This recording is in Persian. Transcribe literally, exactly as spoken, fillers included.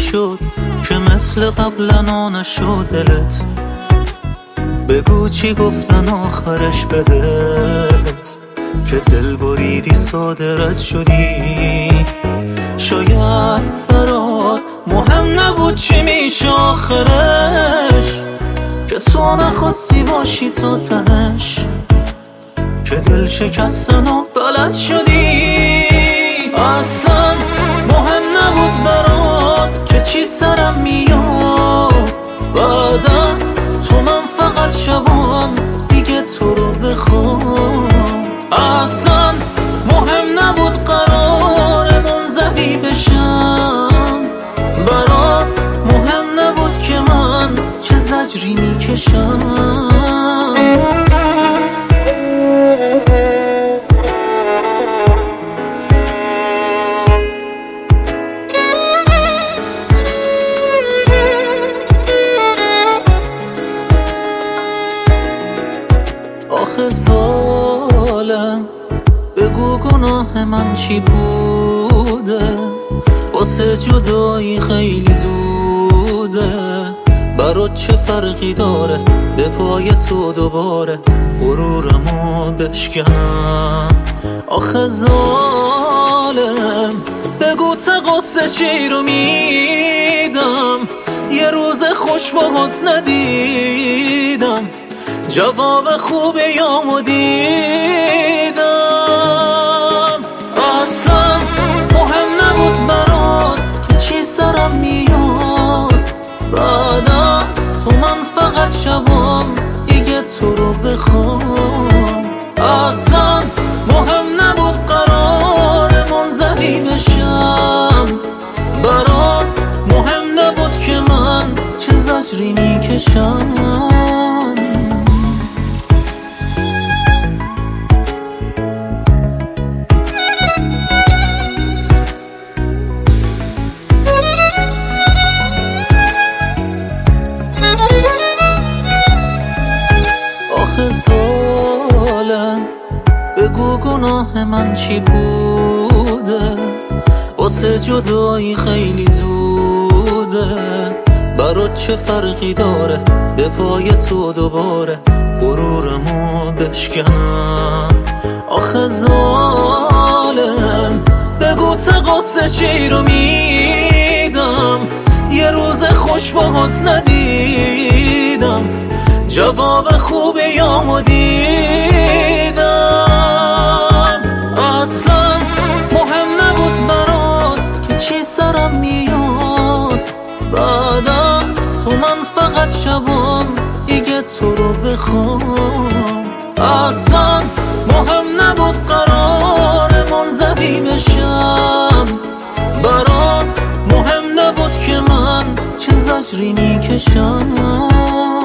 شد که مثل قبلا نشد دلت؟ بگو چی گفتن آخرش بهت که دل بریدی ساده رد شدی؟ شاید برات مهم نبود چی میشه آخرش، که تو نخواستی باشی تا تهش، که دل شکستن و بلد شدی. اصلا مهم نبود برات که چی سرم میاد بعد از تو، من فقط شبام دیگه تو رو بخوام. اصلا مهم نبود قرار منزوی بشم برات، مهم نبود که من چه زجری میکشم. آخه ظالم بگو گناه من چی بوده؟ واسه جدایی خیلی زوده، برات چه فرقی داره به پای تو دوباره غرورمو بشکنم؟ آخه ظالم بگو تقصه چی رو میدم؟ یه روز خوش باهات ندیدم، جواب خوبه یامو دیدم. اصلا مهم نبود برات که چی سرم میاد بعد از تو، من فقط شبام دیگه تو رو بخوام. اصلا مهم نبود قرار منزوی بشم برات، مهم نبود که من چه زجری میکشم. ظالم بگو گناه من چی بوده؟ واسه جدایی خیلی زوده، برات چه فرقی داره به پای تو دوباره غرورمو بشکنم؟ آخه ظالم بگو تقصه چی رو میدم؟ یه روز خوش باهات ندیدم، جواب خوبه یامو دیدم. اصلا مهم نبود برات که چی سرم میاد بعد از تو، من فقط شبام دیگه تو رو بخوام. اصلا مهم نبود قرار منزوی بشم برات، مهم نبود که من چه زجری میکشم.